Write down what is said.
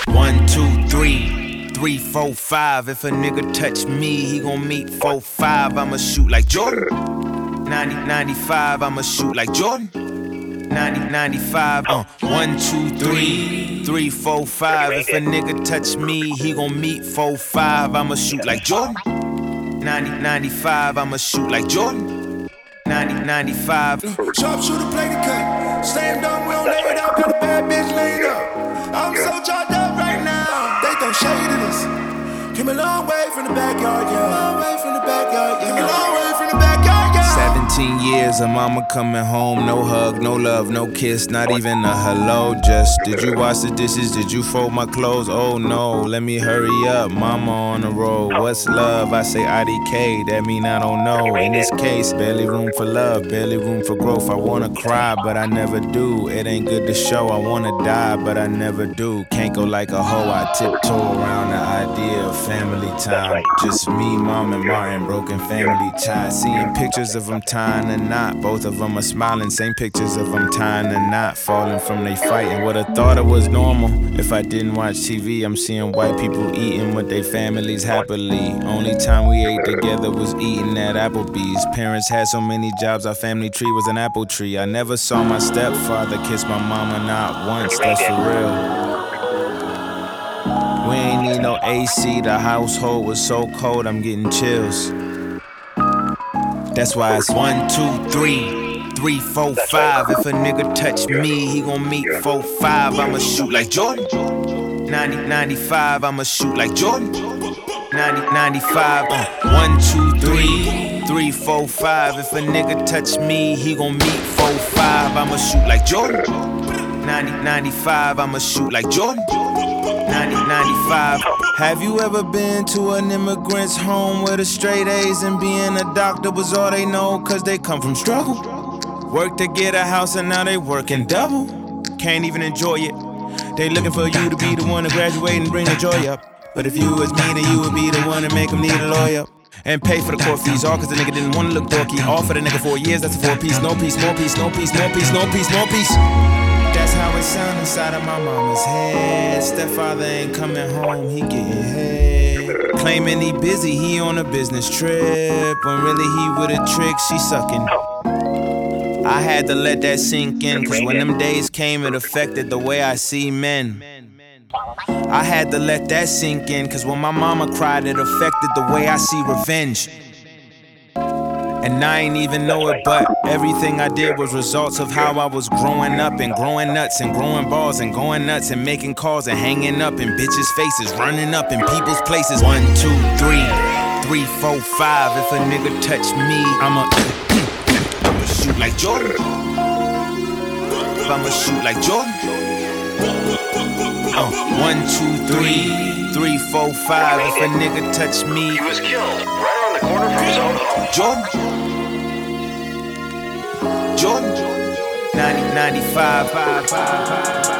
1, 2, 3, 3, 4, 5. If a nigga touch me, he gon' meet 4, 5. I'ma shoot like Jordan. 90, 95, I'ma shoot like Jordan. 90, 95, 1, 2, 3, 3, 4, 5. If a nigga touch me, he gon' meet 4, 5. I'ma shoot like Jordan. 90, 95, I'ma shoot like Jordan. 90, 95. Sharpshooter play the cut. Slam dunk, we don't lay it out, got a bad bitch laid up. I'm so charged up right now. They throw shade at us. Came a long way from the backyard, yeah. Long way from the backyard, yeah. Came a long way from the backyard, yeah. 17 years of mama coming home, no hug, no love, no kiss, not even a hello. Just, did you wash the dishes? Did you fold my clothes? Oh no, let me hurry up, mama on the road. What's love? I say IDK, that mean I don't know. In this case, barely room for love, barely room for growth. I wanna cry, but I never do. It ain't good to show, I wanna die, but I never do. Can't go like a hoe, I tiptoe around the idea of family time. Just me, mom, and Martin, broken family ties. Seeing pictures of them tying a knot, both of them are smiling. Same pictures of them tying a knot, falling from they fighting. Would've thought it was normal if I didn't watch TV. I'm seeing white people eating with their families happily. Only time we ate together was eating at Applebee's. Parents had so many jobs, our family tree was an apple tree. I never saw my stepfather kiss my mama, not once, that's for real. We ain't need no AC, the household was so cold, I'm getting chills. That's why it's 1, 2, 3, 3, 4, 5. If a nigga touch me, he gon' meet 4, 5. I'ma shoot like Jordan. 90, 95, I'ma shoot like Jordan. 90, 95, 1, 2, 3, 3, 4, 5. If a nigga touch me, he gon' meet 4, 5. I'ma shoot like Jordan. 90, 95, I'ma shoot like Jordan. 90, 95. Have you ever been to an immigrant's home where the straight A's and being a doctor was all they know cause they come from struggle? Work to get a house and now they working double. Can't even enjoy it. They looking for you to be the one to graduate and bring the joy up. But if you was me, then you would be the one to make them need a lawyer and pay for the court fees, all cause the nigga didn't wanna look dorky. All for the nigga 4 years, that's a 4-piece. No peace, more peace, no peace, more peace, no peace, more peace. That's how it sound inside of my mama's head. Stepfather ain't coming home, he getting head. Claiming he busy, he on a business trip. When really he with a trick, she sucking. I had to let that sink in, cause when them days came, it affected the way I see men. I had to let that sink in, cause when my mama cried, it affected the way I see revenge. And I ain't even know it, but everything I did was results of how I was growing up and growing nuts and growing balls and going nuts and making calls and hanging up in bitches' faces, running up in people's places. 1, 2, 3, 3, 4, 5. If a nigga touch me, I'ma shoot like Jordan. I'ma shoot like Jordan. 1, 2, 3, 3, 4, 5. If a nigga touch me, he was killed right around the corner from his own home. Jordan. Jordan. 90, 95.